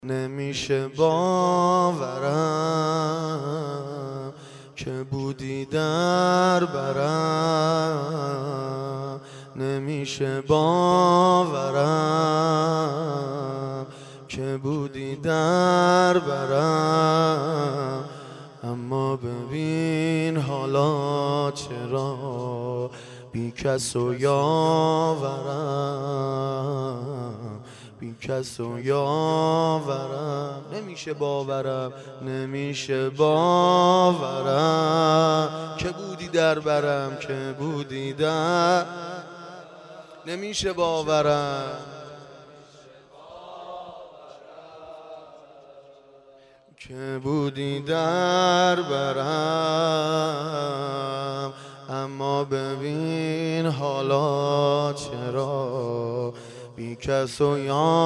نمیشه باورم که بودی در برم، نمیشه باورم که بودی در برم. اما ببین حالا چرا بی کس و یاورم، بی کس و یاورم. نمیشه باورم، نمیشه باورم که بودی در برم، که بودی در. نمیشه باورم که بودی در برم. اما ببین حالا چرا بی کس و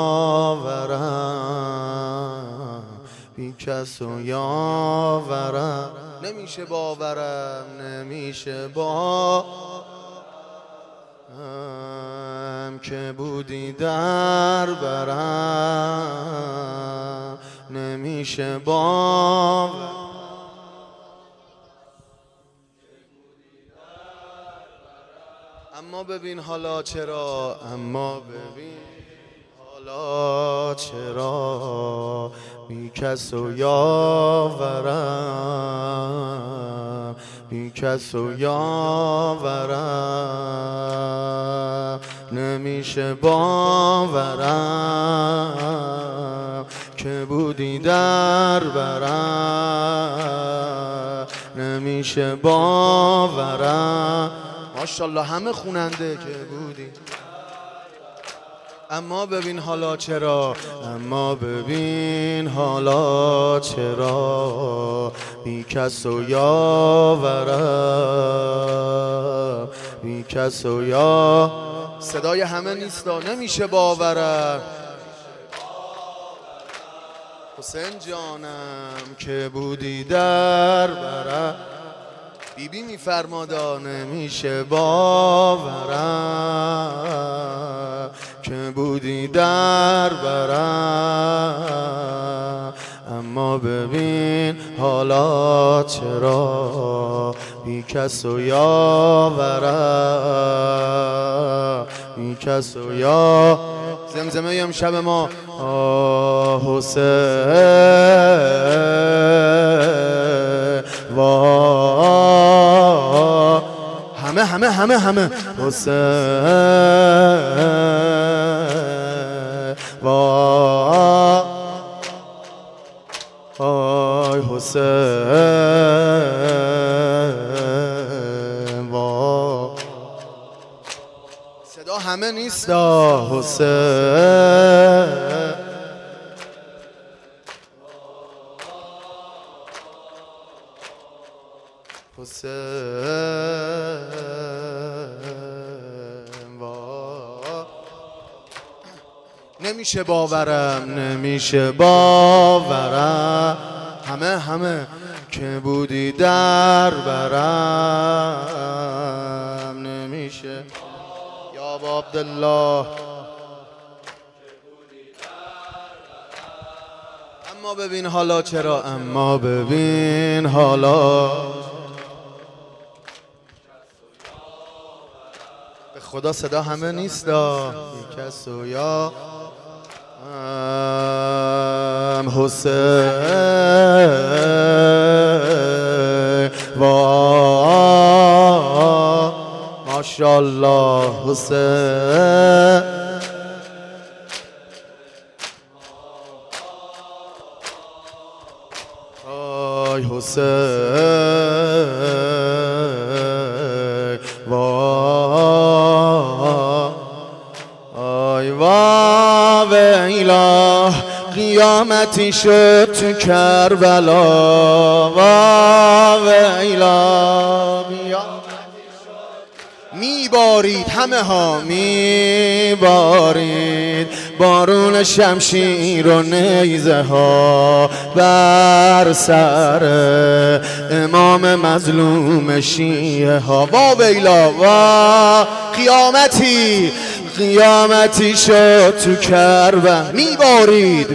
یاورم، بی کس و یاورم. نمیشه باورم، نمیشه باورم که بودی در برم، نمیشه باورم. اما ببین حالا چرا، اما ببین حالا چرا بی کس و یاورم، بی کس و یاورم. نمیشه باورم که بودی در برم، نمیشه باورم. ماشاءالله همه خوننده که بودی. اما ببین حالا چرا، اما ببین حالا چرا بی کس و یاورم، بی کس و یا. صدای همه نیستا. نمیشه باورم حسین جانم که بودی در برم. بیبی میفرمادا نمیشه باورم که بودی در برم. اما ببین حالا چرا بی کس و یاورم، بی کس و یا. زمزمه امشب ما حسین همه حسین وای حسین وای. صدا همه نیست. حسین حسین نمیشه باورم، نمیشه باورم. همه که بودی در برم، نمیشه یا ابا عبدالله. اما ببین حالا چرا، اما ببین حالا. به خدا صدا همه نیست. بی کس و یا حسین وای ماشاءالله حسین وای حسین وای ویلا قیامتی شد تو کربلا. ویلا میبارید، همه ها میبارید بارون شمشیر و نیزه ها بر سر امام مظلوم شیعه ها. ویلا قیامتی قیامتی شد تو کربلا میبارید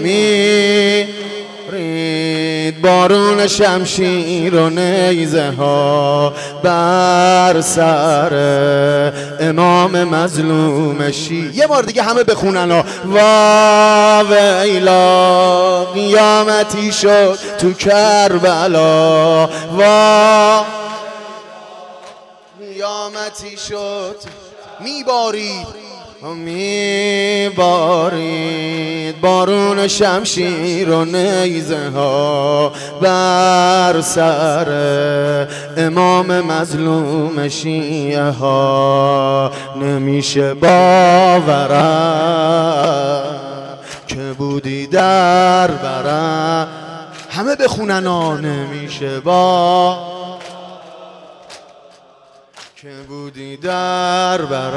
بارون شمشیر و نیزه ها بر سر امام مظلوم شیعه. یه بار دیگه همه بخونن ها. وا ویلا قیامتی شد تو کربلا، وا قیامتی شد میبارید بارون شمشیر و نیزه ها بر سر امام مظلوم شیعه ها. نمیشه باورم که بودی در برم. همه بخونن ها. نمیشه که بودی در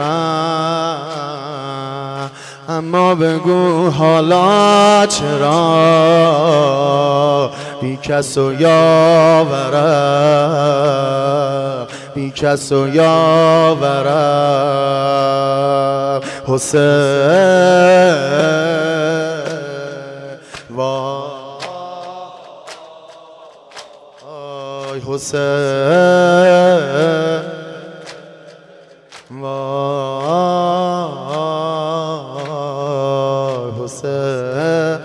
برم، اما بگو حالا چرا بی کس و یاورم، بی کس و یاورم. حسین وای حسین وای حسین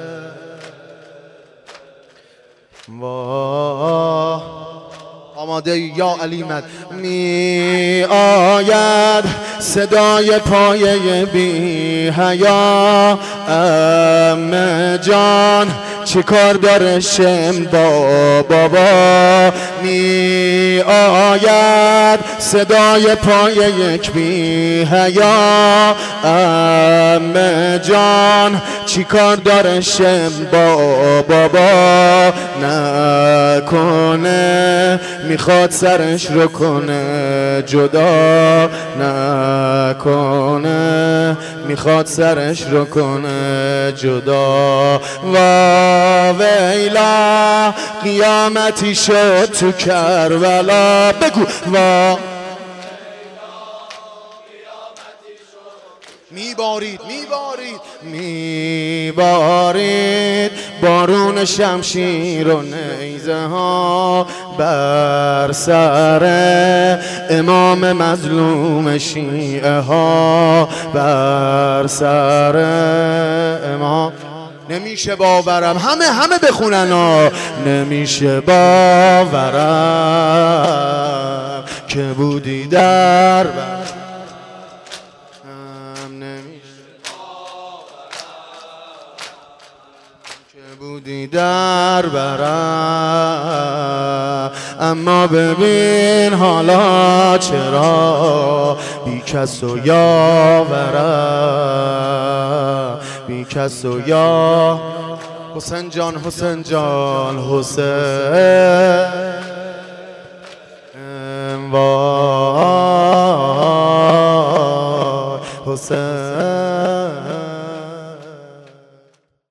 وای. آماده یا علیمت. می آید صدای پایه بی حیا، ام جان چه کار داره شم با بابا. می آید صدای پای یک بی حیا، ام جان چی کار داره شم با بابا. نکنه میخواد سرش رو کنه جدا، نکنه میخواد سرش رو کنه جدا. وا ویلا قیامتی شد تو کربلا. بگو وا میبارید بارون شمشیر و نیزه ها بر سر امام مظلوم شیعه ها، بر سر امام. نمیشه باورم. همه بخونن ها. نمیشه باورم که بودی در برم، نمیشه که بودی در برم، اما ببین حالا چرا بی کس و یاورم، بی کس و یا. حسین جان حسین جان حسین وای حسین